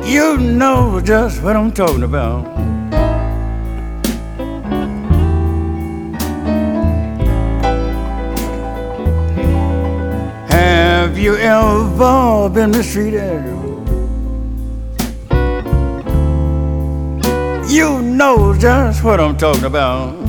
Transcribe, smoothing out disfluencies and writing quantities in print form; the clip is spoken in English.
You know just what I'm talking about. Have you ever been mistreated? You know just what I'm talking about.